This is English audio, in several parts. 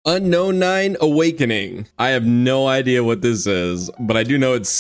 Unknown 9 Awakening. I have no idea what this is, but I do know it's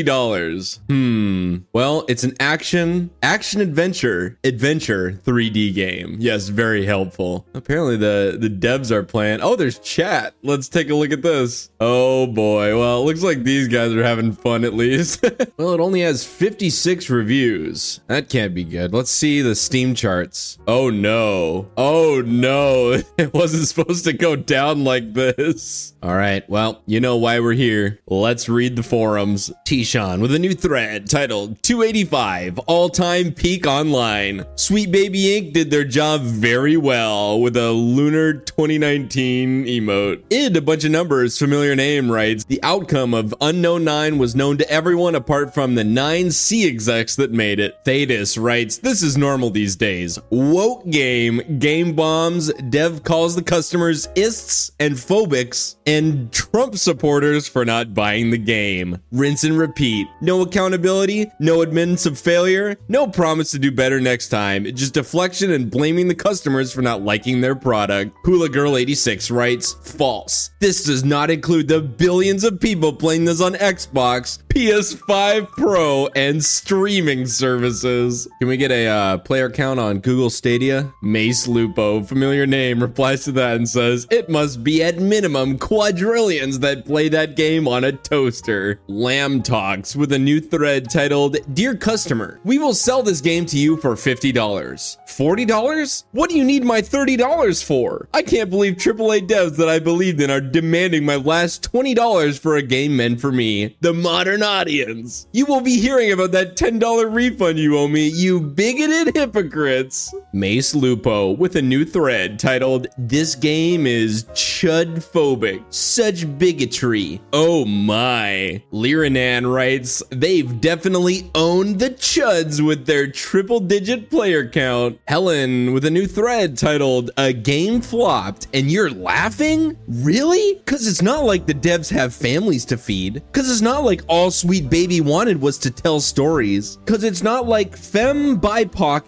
$60. Well, it's an action adventure 3D game. Yes, very helpful. Apparently the devs are playing. Oh, there's chat. Let's take a look at this. Oh boy. Well, it looks like these guys are having fun at least. Well, it only has 56 reviews. That can't be good. Let's see the Steam charts. Oh no. Oh no. It wasn't supposed to go down like this. All right. Well, you know why we're here. Let's read the forums. Tishan with a new thread titled 285 all-time peak online. Sweet Baby Inc. did their job very well with a lunar 2019 emote. A bunch of numbers, familiar name, writes, the outcome of Unknown 9 was known to everyone apart from the 9C execs that made it. Thetis writes, this is normal these days. Woke game bombs, dev calls the customers ists and phobics, and Trump supporters for not buying the game. Rinse and repeat. No accountability, no admittance of failure, no promise to do better next time. Just deflection and blaming the customers for not liking their product. Hula Girl 86 writes, false. This does not include the billions of people playing this on Xbox, PS5 Pro, and streaming services. Can we get a player count on Google Stadia? Mace Lupo, familiar name, replies to that and says, it must be at minimum quadrillions that play that game on a toaster. Lamb Talks with a new thread titled, Dear Customer, we will sell this game to you for $50. $40? What do you need my $30 for? I can't believe AAA devs that I believed in are demanding my last $20 for a game meant for me, the modern audience. You will be hearing about that $10 refund you owe me, you bigoted hypocrites. Mace Lupo with a new thread titled, This game is chud-phobic. Such bigotry. Oh my. Liranan writes, they've definitely owned the chuds with their triple-digit player count. Helen with a new thread titled, A game flopped and you're laughing? Really? Cause it's not like the devs have families to feed. Cause it's not like all Sweet Baby wanted was to tell stories. Cause it's not like femme, BIPOC,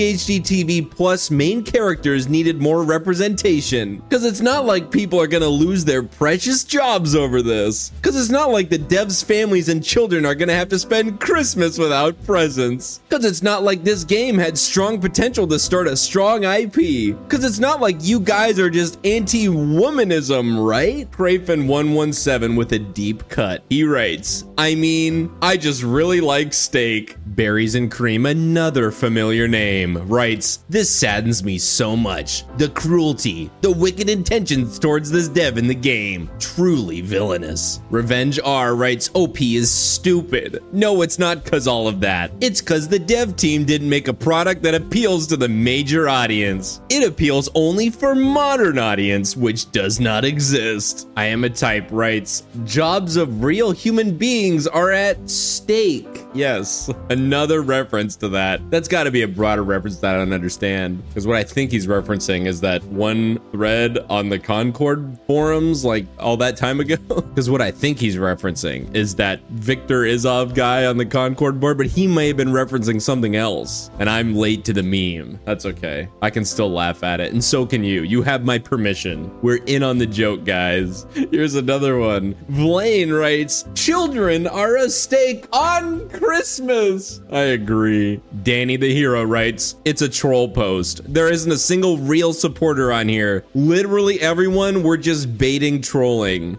LGHDTV plus main characters needed more representation. Cause it's not like people are gonna lose their precious jobs over this. Cause it's not like the devs' families and children are gonna have to spend Christmas without presents. Cause it's not like this game had strong potential to start a strong IP. Cause it's not like you guys are just anti-womanism, right? Crafen117 with a deep cut. He writes, I mean, I just really like steak. Berries and Cream, another familiar name, writes, this saddens me so much. The cruelty, the wicked intentions towards this dev in the game. Truly villainous. Revenge R writes, OP is stupid. No, it's not cause all of that. It's cause the dev team didn't make a product that appeals to the major audience. It appeals only for modern audience, which does not exist. I Am a Type writes, jobs of real human beings are at stake. Yes, another reference to that. That's got to be a broader reference that I don't understand. Because what I think he's referencing is that one thread on the Concord forums, like all that time ago. Because what I think he's referencing is that Victor Izov guy on the Concord board, but he may have been referencing something else. And I'm late to the meme. That's okay. I can still laugh at it. And so can you. You have my permission. We're in on the joke, guys. Here's another one. Blaine writes, children are a stake on Christmas. I agree. Danny the Hero writes, it's a troll post. There isn't a single real supporter on here. Literally everyone were just baiting trolling.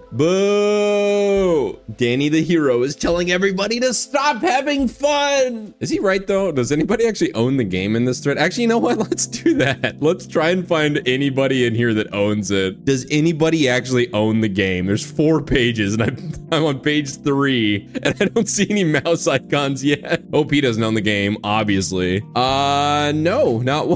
Boo! Danny the Hero is telling everybody to stop having fun. Is he right though? Does anybody actually own the game in this thread? Actually, you know what? Let's do that. Let's try and find anybody in here that owns it. Does anybody actually own the game? There's 4 pages and I'm on page 3 and I don't see any mouse icons yet. OP doesn't own the game, obviously. No, not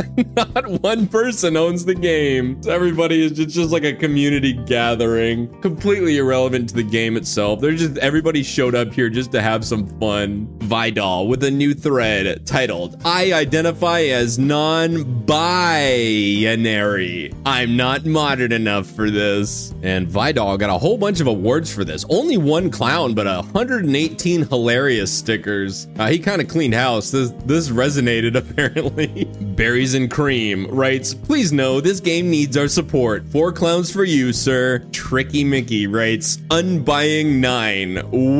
one person owns the game. So everybody is just like a community gathering, completely irrelevant to the game itself. Everybody showed up here just to have some fun. Vidal with a new thread titled, I identify as non-binary. I'm not modern enough for this. And Vidal got a whole bunch of awards for this. Only one clown, but 118 hilarious stickers. He kind of cleaned house. This resonated apparently. Berries and Cream writes, please know this game needs our support. 4 clowns for you, sir. Tricky Mickey writes, Unbuying 9.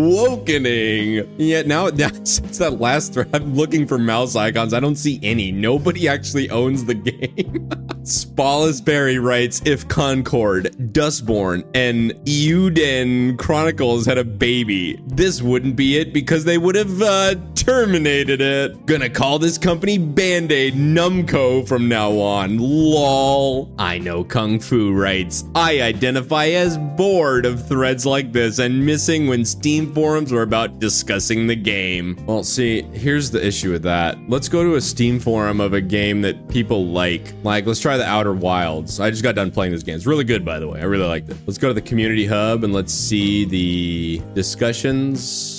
Wokening. Yeah, now since that last thread, I'm looking for mouse icons. I don't see any. Nobody actually owns the game. Spawless Berry writes, if Concord, Dustborn, and Euden Chronicles had a baby, this wouldn't be it because they would have terminated it. Gonna call this company Band-Aid Numco from now on. Lol. I know Kung Fu writes, I identify as bored of threads like this and missing when Steam forums were about discussing the game. Well, see, here's the issue with that. Let's go to a Steam forum of a game that people like. Like, let's try the Outer Wilds. I just got done playing this game. It's really good, by the way. I really liked it. Let's go to the community hub and let's see the discussions.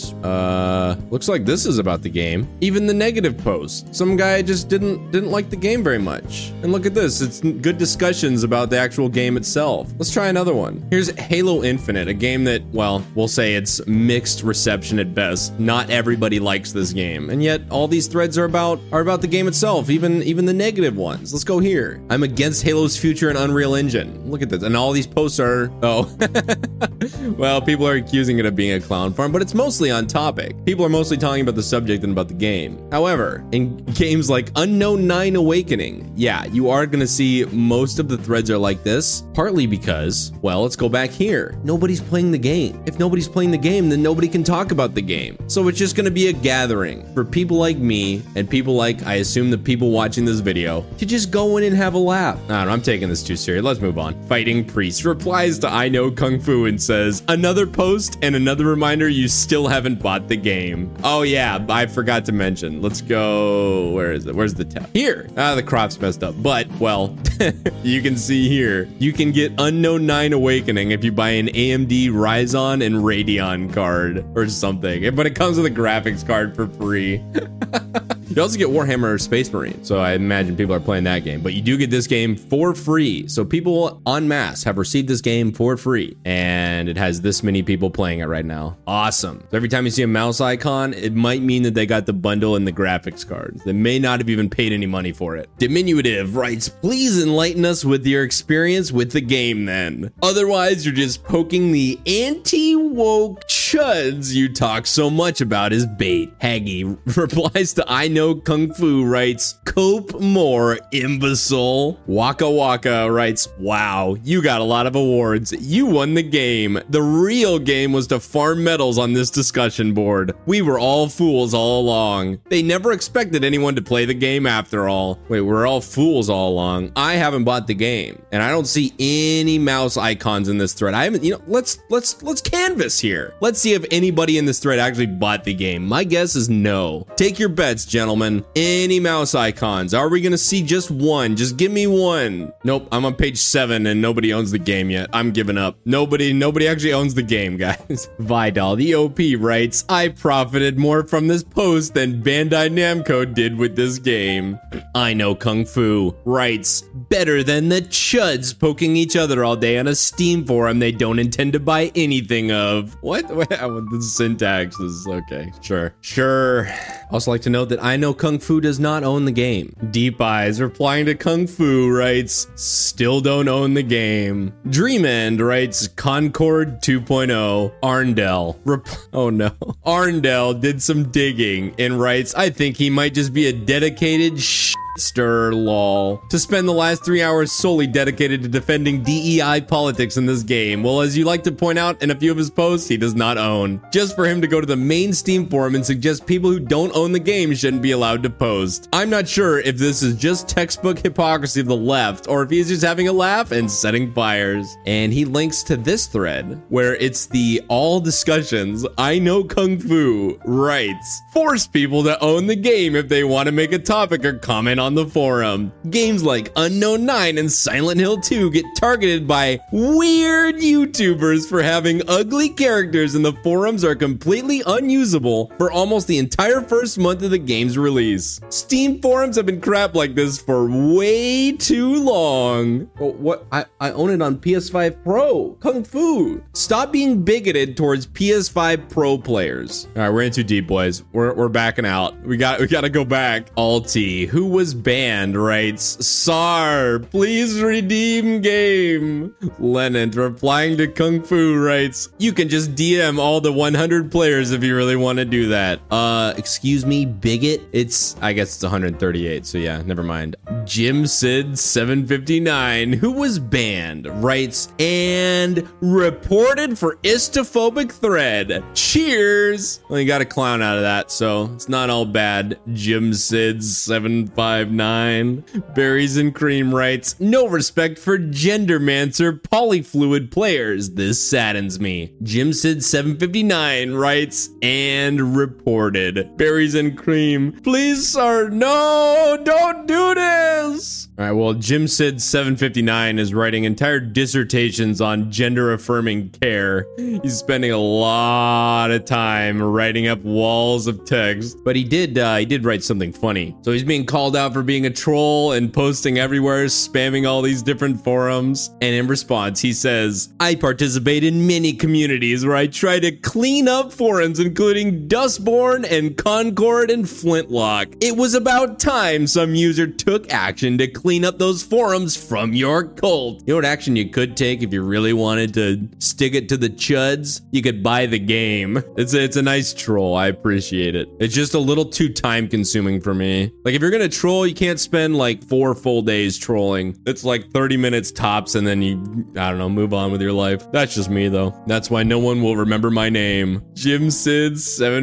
Looks like this is about the game. Even the negative post. Some guy just didn't like the game very much. And look at this. It's good discussions about the actual game itself. Let's try another one. Here's Halo Infinite, a game that, well, we'll say it's mixed reception at best. Not everybody likes this game. And yet all these threads are about the game itself, even the negative ones. Let's go here. I'm against Halo's future and Unreal Engine. Look at this. And all these posts are, oh, well, people are accusing it of being a clown farm, but it's mostly on topic. People are mostly talking about the subject than about the game. However, in games like Unknown 9 Awakening, yeah, you are going to see most of the threads are like this, partly because, well, let's go back here. Nobody's playing the game. If nobody's playing the game, then nobody can talk about the game. So it's just going to be a gathering for people like me and people like, I assume, the people watching this video to just go in and have a laugh. I don't know, I'm taking this too serious. Let's move on. Fighting Priest replies to I Know Kung Fu and says, another post and another reminder you still haven't bought the game. Oh yeah, I forgot to mention. Let's go, where is it? Where's the tab? Here. The crop's messed up, but, well, you can see here, you can get Unknown 9 Awakening if you buy an AMD Ryzen and Radeon card or something, but it comes with a graphics card for free. You also get Warhammer Space Marine, so I imagine people are playing that game, but you do get this game for free. So people en masse have received this game for free, and it has this many people playing it right now. Awesome. So every time you see a mouse icon, it might mean that they got the bundle and the graphics cards. They may not have even paid any money for it. Diminutive writes, please enlighten us with your experience with the game then. Otherwise, you're just poking the anti-woke chuds you talk so much about as bait. Haggy replies to I Know Kung Fu writes, cope more, imbecile. Waka Waka writes, wow, you got a lot of awards. You won the game. The real game was to farm medals on this discussion board. We were all fools all along. They never expected anyone to play the game after all. Wait, we're all fools all along. I haven't bought the game, and I don't see any mouse icons in this thread. I haven't, let's canvas here. Let's see if anybody in this thread actually bought the game. My guess is no. Take your bets, gentlemen. Any mouse icons? Are we gonna see just one? Just give me one. Nope, I'm on page 7 and nobody owns the game yet. I'm giving up. Nobody actually owns the game, guys. Vidal, the OP writes, I profited more from this post than Bandai Namco did with this game. I Know Kung Fu writes, better than the chuds poking each other all day on a Steam forum they don't intend to buy anything of. What? The syntax is okay. Sure. Also like to note that I Know Kung Fu does not own the game. Deep Eyes replying to Kung Fu writes, still don't own the game. Dreamend writes, Concord 2.0. Arndell. Oh no. Arndell did some digging and writes, I think he might just be a dedicated lol. To spend the last 3 hours solely dedicated to defending DEI politics in this game. Well, as you like to point out in a few of his posts, he does not own. Just for him to go to the main Steam forum and suggest people who don't own the game shouldn't be allowed to post. I'm not sure if this is just textbook hypocrisy of the left or if he's just having a laugh and setting fires. And he links to this thread where it's the all discussions. I Know Kung Fu writes, force people to own the game if they want to make a topic or comment on the forum. Games like Unknown 9 and Silent Hill 2 get targeted by weird YouTubers for having ugly characters, and the forums are completely unusable for almost the entire first month of the game's release. Steam forums have been crap like this for way too long. Oh, what? I own it on PS5 Pro. Kung Fu. Stop being bigoted towards PS5 Pro players. All right, we're in too deep, boys. We're backing out. We got to go back. Alti, who was was banned writes, "Sar, please redeem game." Lennon replying to Kung Fu writes, "You can just DM all the 100 players if you really want to do that." Excuse me, bigot? I guess it's 138, so yeah, never mind. Jim Sid 759, who was banned, writes, "And reported for istophobic thread. Cheers." Well, you got a clown out of that, so it's not all bad. Jim Sid 759. Berries and Cream writes, "No respect for gendermancer polyfluid players. This saddens me." Jim Sid 759 writes, "And reported." Berries and Cream, "Please, sir, no, don't do this." All right, well, Jim Sid 759 is writing entire dissertations on gender-affirming care. He's spending a lot of time writing up walls of text, but he did write something funny. So he's being called out for being a troll and posting everywhere, spamming all these different forums. And in response, he says, "I participate in many communities where I try to clean up forums, including Dustborn and Concord and Flintlock. It was about time some user took action to clean up those forums from your cult." You know what action you could take if you really wanted to stick it to the chuds? You could buy the game. It's a nice troll. I appreciate it. It's just a little too time consuming for me. Like, if you're gonna troll, you can't spend like 4 full days trolling. It's like 30 minutes tops, and then you, I don't know, move on with your life. That's just me though. That's why no one will remember my name. Jim Sid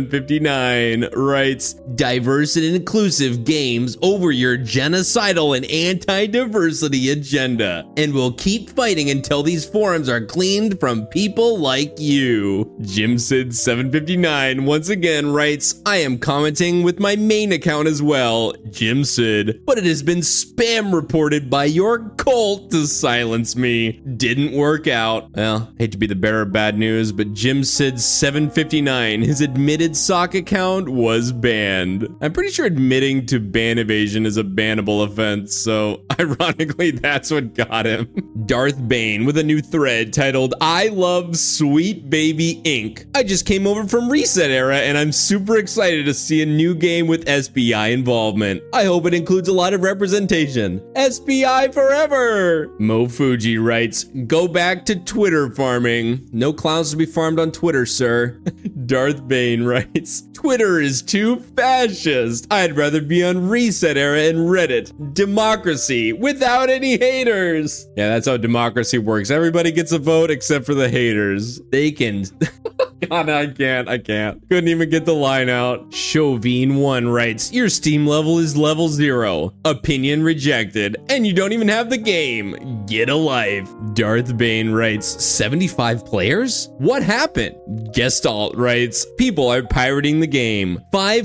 759 writes, "Diverse and inclusive games over your genocidal and anti-diversity agenda, and we'll keep fighting until these forums are cleaned from people like you." Jim Sid 759 once again writes, "I am commenting with my main account as well, Jim Sid, but it has been spam reported by your cult to silence me. Didn't work out." Well, hate to be the bearer of bad news, but Jim Sid 759, his admitted sock account was banned. I'm pretty sure admitting to ban evasion is a bannable offense, so ironically, that's what got him. Darth Bane with a new thread titled, "I love Sweet Baby Inc. I just came over from Reset Era and I'm super excited to see a new game with SBI involvement. I hope it includes a lot of representation. SBI forever." Mo Fuji writes, "Go back to Twitter farming. No clowns to be farmed on Twitter, sir." Darth Bane writes, "Twitter is too fascist. I'd rather be on Reset Era and Reddit. Democracy without any haters." Yeah, that's how democracy works. Everybody gets a vote except for the haters. They can... God, I can't. Couldn't even get the line out. Chauvin1 writes, "Your Steam level is level 0. Opinion rejected. And you don't even have the game. Get a life." Darth Bane writes, 75 players? What happened? Gestalt writes, "People are pirating the game.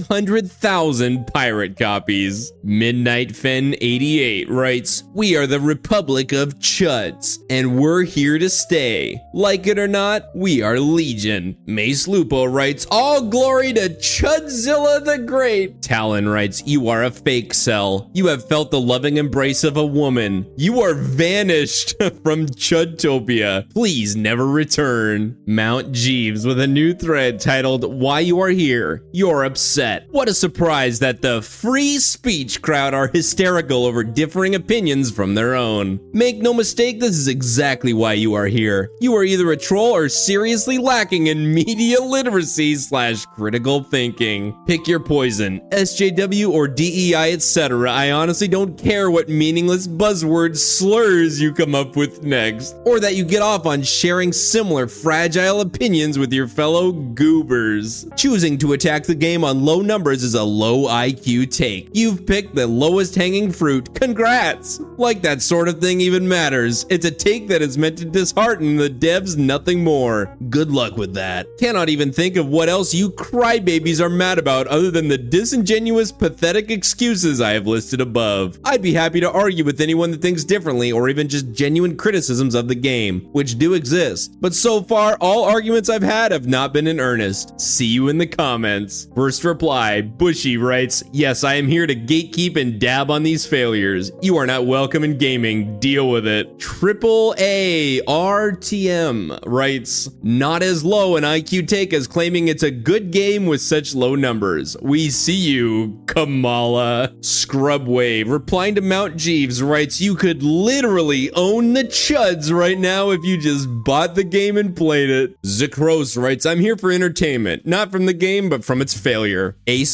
500,000 pirate copies." Midnight Fen 88 writes, "We are the Republic of Chuds, and we're here to stay. Like it or not, we are Legion." Mace Lupo writes, "All glory to Chudzilla the Great." Talon writes, "You are a fake cell. You have felt the loving embrace of a woman. You are vanished from Chudtopia. Please never return." Mount Jeeves with a new thread titled, "Why You Are Here. You're Upset. What a surprise that the free speech crowd are hysterical over differing opinions from their own. Make no mistake, this is exactly why you are here. You are either a troll or seriously lacking in media literacy / critical thinking. Pick your poison, SJW or DEI, etc. I honestly don't care what meaningless buzzword slurs you come up with next, or that you get off on sharing similar fragile opinions with your fellow goobers. Choosing to attack the game on low numbers is a low IQ take. You've picked the lowest hanging fruit. Congrats! Like that sort of thing even matters. It's a take that is meant to dishearten the devs, nothing more. Good luck with that. Cannot even think of what else you crybabies are mad about other than the disingenuous, pathetic excuses I have listed above. I'd be happy to argue with anyone that thinks differently or even just genuine criticisms of the game, which do exist. But so far, all arguments I've had have not been in earnest. See you in the comments." First reply, Bushy writes, "Yes, I am here to gatekeep and dab on these failures. You are not welcome in gaming. Deal with it." Triple A RTM writes, "Not as low and IQ take as claiming it's a good game with such low numbers. We see you, Kamala. Scrub Wave, replying to Mount Jeeves, writes, you could literally own the chuds right now if you just bought the game and played it. Zekros writes, I'm here for entertainment, not from the game, but from its failure. Ace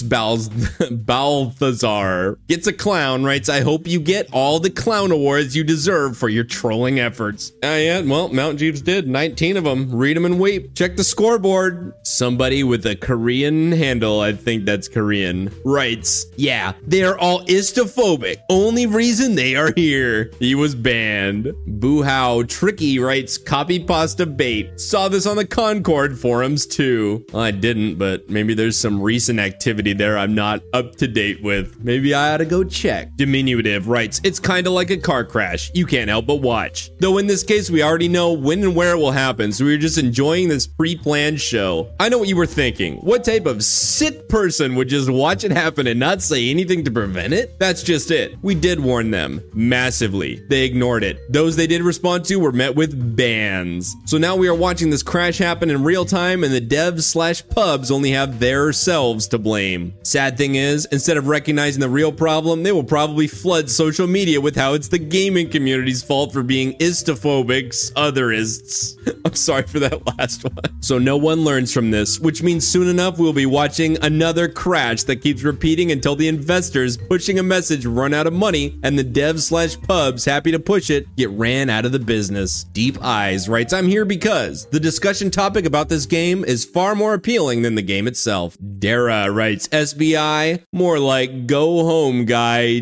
Balthazar gets a clown, writes, I hope you get all the clown awards you deserve for your trolling efforts. Yeah, well, Mount Jeeves did, 19 of them. Read them and weep. Check the scoreboard. Somebody with a Korean handle, I think that's Korean, writes, yeah, they're all istophobic. Only reason they are here. He was banned. Boo How Tricky writes, copy pasta bait. Saw this on the Concord forums too. Well, I didn't, but maybe there's some recent activity there I'm not up to date with. Maybe I ought to go check. Diminutive writes, it's kind of like a car crash. You can't help but watch. Though in this case, we already know when and where it will happen, so we're just enjoying this pre-planned show. I know what you were thinking. What type of sick person would just watch it happen and not say anything to prevent it? That's just it. We did warn them massively. They ignored it. Those they did respond to were met with bans. So now we are watching this crash happen in real time, and the devs/pubs only have their selves to blame. Sad thing is, instead of recognizing the real problem, they will probably flood social media with how it's the gaming community's fault for being istophobics, otherists. I'm sorry for that last one. So no one learns from this, which means soon enough we'll be watching another crash that keeps repeating until the investors pushing a message run out of money and the devs/pubs happy to push it get ran out of the business. Deep Eyes writes, I'm here because the discussion topic about this game is far more appealing than the game itself. Dara writes, SBI, more like go home guy,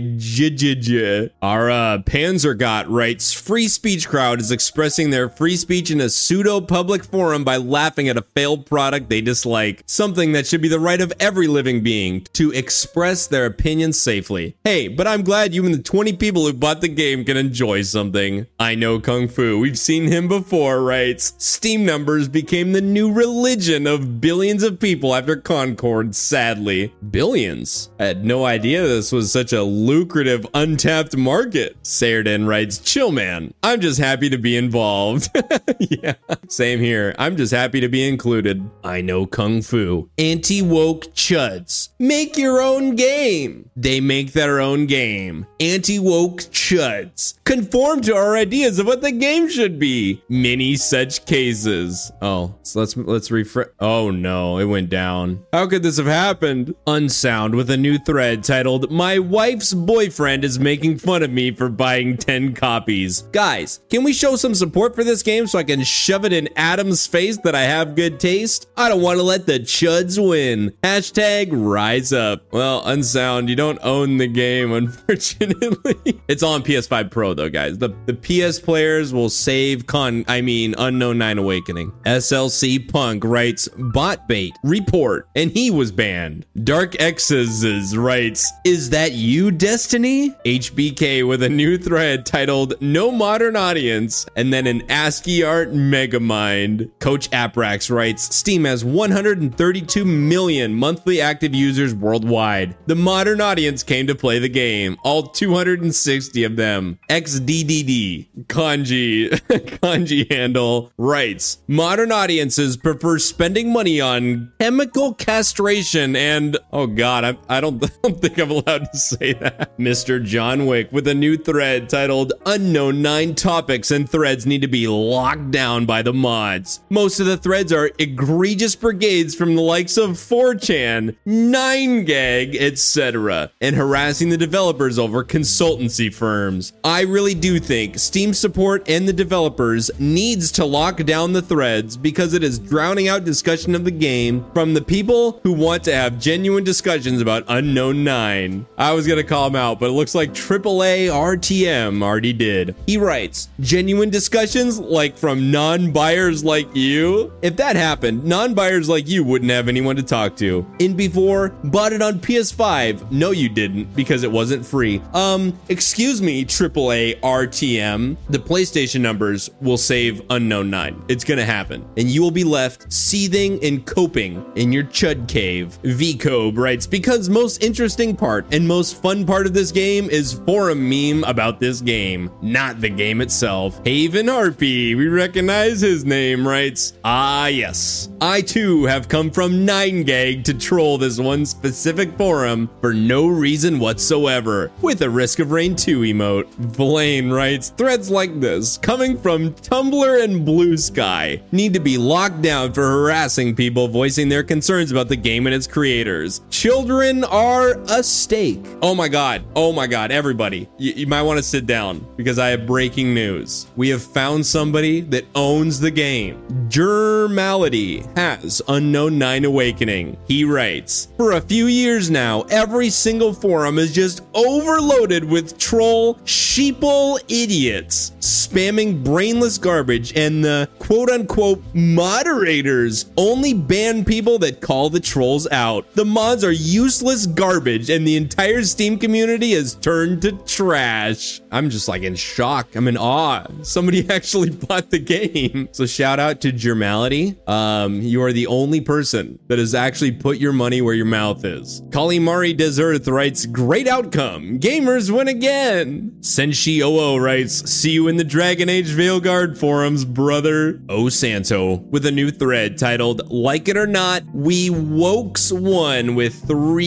jjj. Our Panzergott writes, free speech crowd is expressing their free speech in a pseudo-public forum by laughing at a failed product they dislike. Something that should be the right of every living being to express their opinions safely. Hey, but I'm glad you and the 20 people who bought the game can enjoy something. I know Kung Fu. We've seen him before, writes, Steam numbers became the new religion of billions of people after Concord, sadly. Billions? I had no idea this was such a lucrative, untapped market. Sayerden writes, chill man, I'm just happy to be involved. Yeah, same here. I'm just happy to be included. I know Kung Fu. Anti-woke chuds. Make your own game. They make their own game. Anti-woke chuds. Conform to our ideas of what the game should be. Many such cases. Oh, so let's refresh. Oh no, it went down. How could this have happened? Unsound with a new thread titled, My wife's boyfriend is making fun of me for buying 10 copies. Guys, can we show some support for this game so I can shove it in Adam's face that I have good taste? I don't want to let the chuds win. Hashtag rise up. Well, Unsound, you don't own the game, unfortunately. It's on PS5 Pro though, guys. The PS players will save Unknown 9 Awakening. SLC Punk writes, bot bait, report, and he was banned. Dark X's writes, is that you, Destiny? HBK with a new thread titled, No Modern Audience, and then an ASCII art megamind. Coach Aprax writes, Steam has 132 million monthly active users worldwide. The modern audience came to play the game, all 260 of them. XDDD, kanji handle, writes, modern audiences prefer spending money on chemical castration and, oh god, I don't think I'm allowed to say that. Mr. John Wick with a new thread titled, Unknown 9 topics and threads need to be locked down by the mods. Most of the threads are egregious brigades from the likes of 4chan, 9gag, etc., and harassing the developers over consultancy firms. I really do think Steam support and the developers needs to lock down the threads because it is drowning out discussion of the game from the people who want to have genuine discussions about Unknown 9. I was gonna call him out, but it looks like AAA RTM already did. He writes, genuine discussions like from non-buyers like you? If that happened, non-buyers like you wouldn't have anyone to talk to. In before, bought it on PS5. No, you didn't, because it wasn't free. Excuse me, AAA RTM. The PlayStation numbers will save Unknown 9. It's gonna happen. And you will be left seething and coping in your chud cave. VCobe writes, because most interesting part and most fun part of this game is forum meme about this game, not the game itself. Haven Harpy, we recognize his name, writes, Ah, yes. I too have come from 9gag to troll this one specific forum for no reason whatsoever, with a Risk of Rain 2 emote. Blaine writes, threads like this, coming from Tumblr and Blue Sky, need to be locked down for harassing people voicing their concerns about the game and its creators. Children are a stake. Oh my god, everybody. You might want to sit down because I have breaking news. We have found somebody that owns the game. Germality has Unknown 9 Awakening. He writes, for a few years now, every single forum is just overloaded with troll sheeple idiots spamming brainless garbage, and the quote-unquote moderators only ban people that call the trolls out. The mods are useless garbage and the entire Steam community has turned to trash. I'm just like in shock. I'm in awe. Somebody actually bought the game. So shout out to Germality. You are the only person that has actually put your money where your mouth is. Kalimari Deserth writes, great outcome. Gamers win again. Senshi Oo writes, see you in the Dragon Age Veilguard forums, brother. O Santo with a new thread titled, like it or not, we wokes won with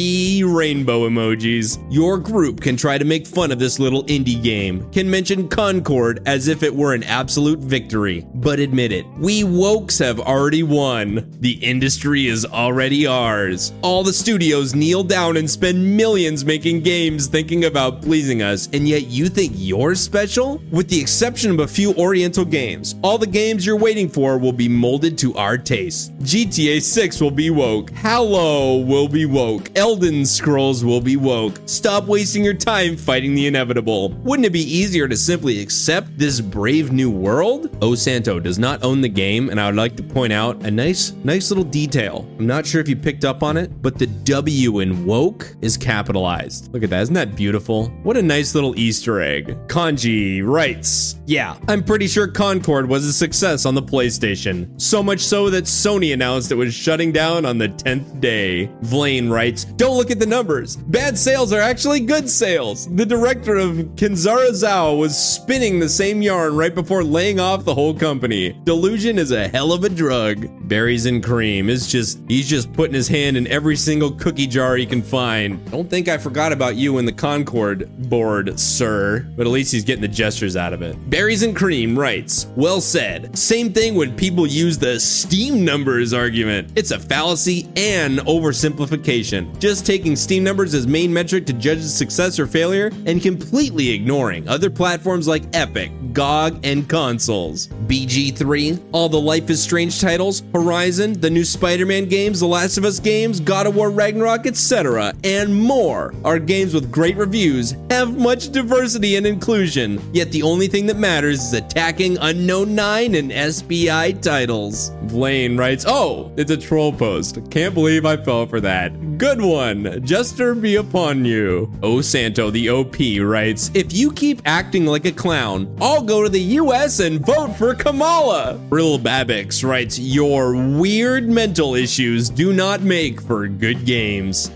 3 rainbow emojis. Your group can try to make fun of this little indie game, can mention Concord as if it were an absolute victory, but admit it, we wokes have already won. The industry is already ours. All the studios kneel down and spend millions making games thinking about pleasing us, and yet you think you're special? With the exception of a few Oriental games, all the games you're waiting for will be molded to our taste. GTA 6 will be woke. Halo will be woke. Elden Scrolls will be woke. Stop wasting your time fighting the inevitable. Wouldn't it be easier to simply accept this brave new world? O Santo does not own the game, and I would like to point out a nice little detail. I'm not sure if you picked up on it, but the W in woke is capitalized. Look at that. Isn't that beautiful? What a nice little Easter egg. Kanji writes, yeah, I'm pretty sure Concord was a success on the PlayStation. So much so that Sony announced it was shutting down on the 10th day. Vlaine writes, don't look at the numbers. Bad sales are actually good sales. The director of Kenzara Zao was spinning the same yarn right before laying off the whole company. Delusion is a hell of a drug. Berries and cream is he's just putting his hand in every single cookie jar he can find. Don't think I forgot about you in the Concord board, sir. But at least he's getting the gestures out of it. Berries and cream writes, well said. Same thing when people use the Steam numbers argument. It's a fallacy and oversimplification. Just taking Steam numbers as main metric to judge success or failure and completely ignoring other platforms like Epic, GOG, and consoles. BG3, all the Life is Strange titles, Horizon, the new Spider-Man games, The Last of Us games, God of War Ragnarok, etc., and more are games with great reviews, have much diversity and inclusion, yet the only thing that matters is attacking Unknown 9 and SBI titles. Blaine writes, oh, it's a troll post. Can't believe I fell for that. Good one. Jester be upon you. O Santo, the OP, writes, if you keep acting like a clown, I'll go to the US and vote for Kamala. Brill Babix writes, your weird mental issues do not make for good games.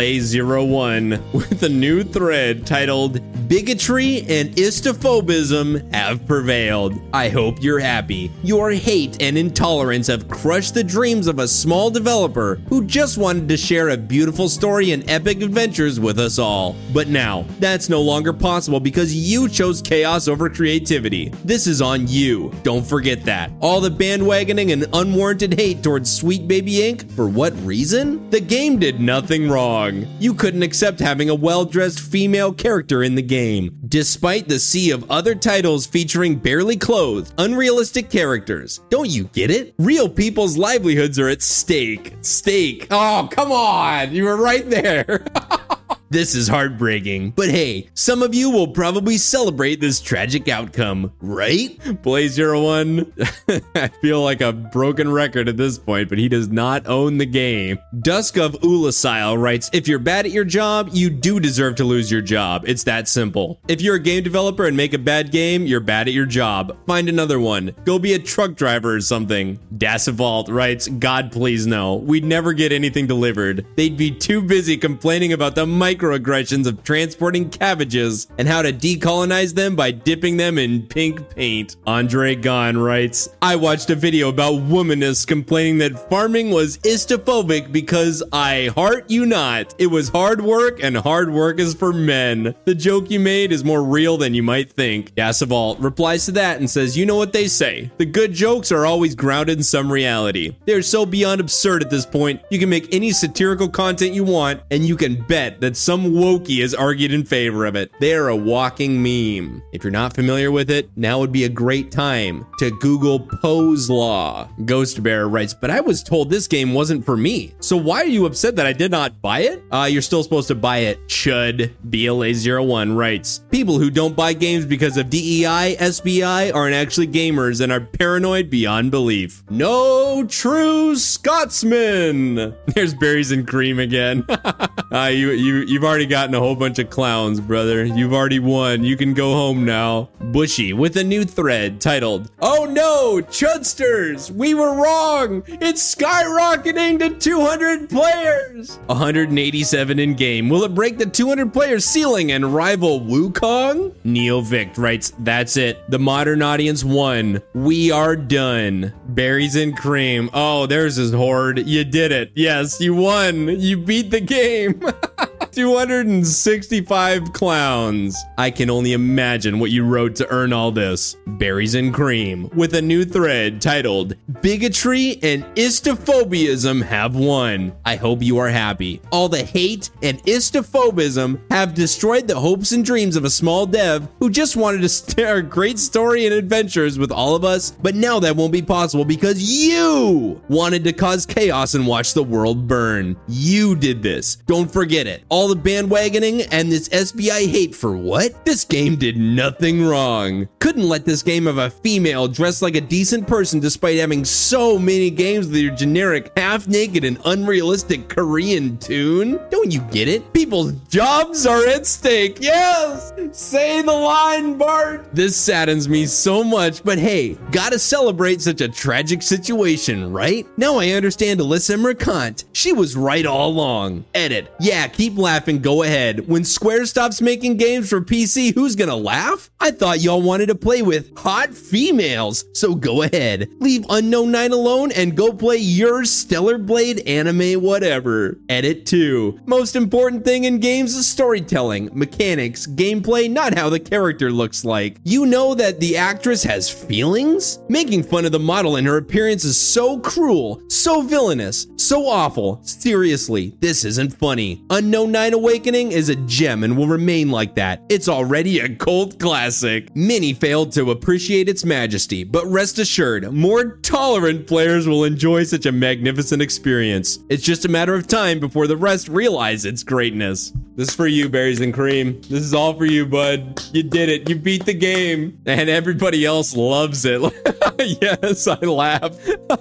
Blaze01 with a new thread titled, bigotry and istophobism have prevailed. I hope you're happy. Your hate and intolerance have crushed the dreams of a small developer who just wanted to share a beautiful story and epic adventures with us all. But now, that's no longer possible because you chose chaos over creativity. This is on you. Don't forget that. All the bandwagoning and unwarranted hate towards Sweet Baby Inc. For what reason? The game did nothing wrong. You couldn't accept having a well-dressed female character in the game, despite the sea of other titles featuring barely clothed, unrealistic characters. Don't you get it? Real people's livelihoods are at stake. Oh, come on. You were right there. This is heartbreaking, but hey, some of you will probably celebrate this tragic outcome, right? Blaze01, I feel like a broken record at this point, but he does not own the game. Dusk of Ulasile writes, if you're bad at your job, you do deserve to lose your job. It's that simple. If you're a game developer and make a bad game, you're bad at your job. Find another one. Go be a truck driver or something. Dasivalt writes, God please no. We'd never get anything delivered. They'd be too busy complaining about the microtransactions microaggressions of transporting cabbages and how to decolonize them by dipping them in pink paint. Andre Gahn writes, I watched a video about womanists complaining that farming was istophobic because I heart you not. It was hard work and hard work is for men. The joke you made is more real than you might think. Yasavalt replies to that and says, you know what they say. The good jokes are always grounded in some reality. They're so beyond absurd at this point, you can make any satirical content you want, and you can bet that some wokey has argued in favor of it. They are a walking meme. If you're not familiar with it, now would be a great time to Google Poe's Law. Ghost Bear writes, but I was told this game wasn't for me. So why are you upset that I did not buy it? You're still supposed to buy it. Chud. BLA01 writes, people who don't buy games because of DEI, SBI aren't actually gamers and are paranoid beyond belief. No true Scotsman. There's Berries and Cream again. You've already gotten a whole bunch of clowns, brother. You've already won. You can go home now. Bushy with a new thread titled, oh no, Chudsters, we were wrong. It's skyrocketing to 200 players. 187 in game. Will it break the 200 player ceiling and rival Wukong? NeoVict writes, that's it. The modern audience won. We are done. Berries and Cream. Oh, there's his horde. You did it. Yes, you won. You beat the game. 265 clowns. I can only imagine what you wrote to earn all this. Berries and Cream with a new thread titled, bigotry and istophobiaism have won. I hope you are happy. All the hate and istophobism have destroyed the hopes and dreams of a small dev who just wanted to share a great story and adventures with all of us, but now that won't be possible because you wanted to cause chaos and watch the world burn. You did this. Don't forget it. All the bandwagoning and this SBI hate for what? This game did nothing wrong. Couldn't let this game have a female dressed like a decent person despite having so many games with your generic half-naked and unrealistic Korean tune? Don't you get it? People's jobs are at stake. Yes! Say the line, Bart! This saddens me so much, but hey, gotta celebrate such a tragic situation, right? Now I understand Alyssa Mercant. She was right all along. Edit. Yeah, keep laughing, go ahead. When Square stops making games for PC, who's gonna laugh? I thought y'all wanted to play with hot females, so go ahead. Leave Unknown 9 alone and go play your Stellar Blade anime whatever. Edit 2. Most important thing in games is storytelling, mechanics, gameplay, not how the character looks like. You know that the actress has feelings? Making fun of the model and her appearance is so cruel, so villainous, so awful. Seriously, this isn't funny. Unknown 9 Awakening is a gem and will remain like that. It's already a cult classic. Many failed to appreciate its majesty, but rest assured, more tolerant players will enjoy such a magnificent experience. It's just a matter of time before the rest realize its greatness. This is for you, Berries and Cream. This is all for you, bud. You did it. You beat the game. And everybody else loves it. Yes, I laugh.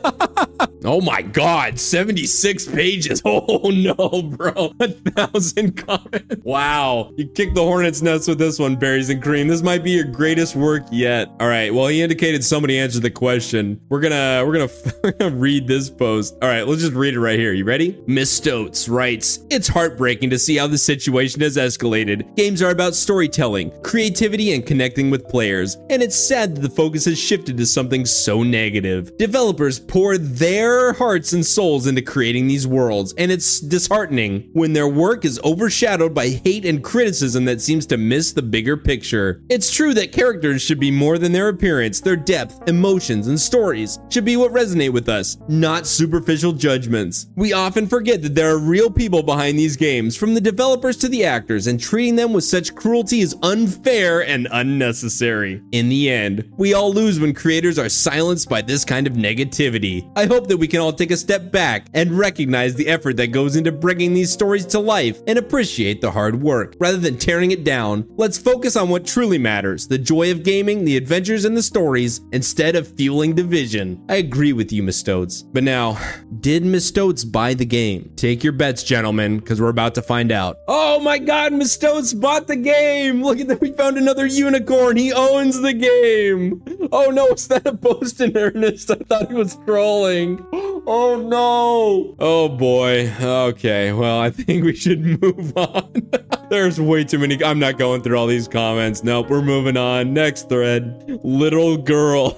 Oh my God, 76 pages. Oh no, bro. 1,000 comments. Wow. You kicked the hornet's nest with this one, Berries and Cream. This might be your greatest work yet. All right, well, he indicated somebody answered the question. We're gonna read this post. All right, let's just read it right here. You ready? Miss Stoats writes, it's heartbreaking to see how the situation has escalated. Games are about storytelling, creativity, and connecting with players. And it's sad that the focus has shifted to something so negative. Developers pour their hearts and souls into creating these worlds, and it's disheartening when their work is overshadowed by hate and criticism that seems to miss the bigger picture. It's true that characters should be more than their appearance. Their depth, emotions, and stories should be what resonate with us, not superficial judgments. We often forget that there are real people behind these games, from the developers to the actors, and treating them with such cruelty is unfair and unnecessary. In the end, we all lose when creators are silenced by this kind of negativity. I hope that we can all take a step back and recognize the effort that goes into bringing these stories to life and appreciate the hard work. Rather than tearing it down, let's focus on what truly matters, the joy of gaming, the adventures, and the stories, instead of fueling division. I agree with you, Miss Stoats. But now, did Miss Stoats buy the game? Take your bets, gentlemen, because we're about to find out. Oh my God, Miss Stoats bought the game! Look at that, we found another unicorn. He owns the game. Oh no, is that a post in earnest? I thought he was trolling. Oh no. Oh boy. Okay, well, I think we should move on. There's way too many. I'm not going through all these comments. Nope, we're moving on. Next thread. Little girl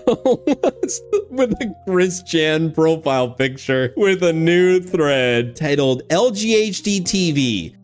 with a Chris Chan profile picture with a new thread titled LGHD TV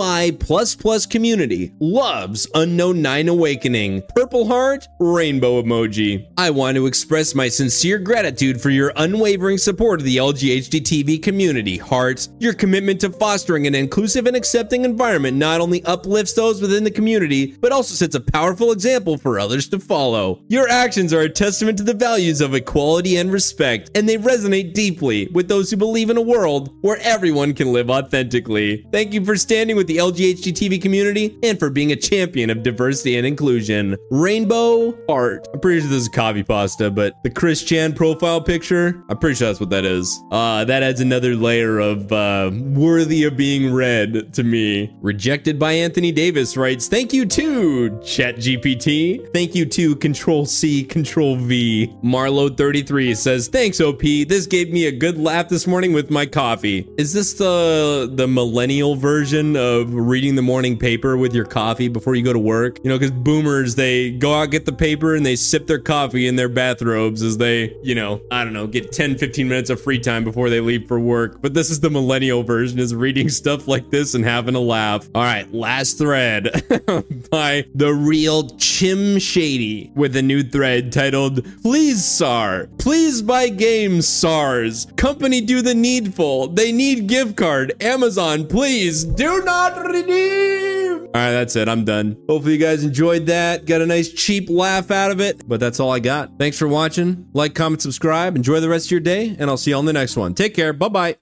QI++ community loves Unknown 9 Awakening. Purple heart, rainbow emoji. I want to express my sincere gratitude for your unwavering support of the LGHD TV community. Heart, your commitment to fostering an inclusive and accepting environment not only uplifts those within the community, but also sets a powerful example for others to follow. Your actions are a testament to the values of equality and respect, and they resonate deeply with those who believe in a world where everyone can live authentically. Thank you for standing with the LGHD TV community and for being a champion of diversity and inclusion. Rainbow heart. I'm pretty sure this is coffee pasta, but the Chris Chan profile picture, I'm pretty sure that's what that is. That adds another layer of worthy of being read to me. Rejected by Anthony Davis writes, thank you to ChatGPT. Thank you to Control C, Control V. Marlo33 says, thanks OP. This gave me a good laugh this morning with my coffee. Is this the millennial version of reading the morning paper with your coffee before you go to work? You know, because boomers, they go out, get the paper, and they sip their coffee in their bathrobes as they, you know, I don't know, get 10-15 minutes of free time before they leave for work. But this is the millennial version, is reading stuff like this and having a laugh. All right, last thread by The Real Chim Shady with a new thread titled, Please SAR, please buy games SARS. Company do the needful. They need gift card. Amazon, please do not redeem. All right, that's it. I'm done. Hopefully you guys enjoyed that. Got a nice cheap laugh out of it, but that's all I got. Thanks for watching. Like, comment, subscribe. Enjoy the rest of your day, and I'll see you on the next one. Take care. Bye-bye.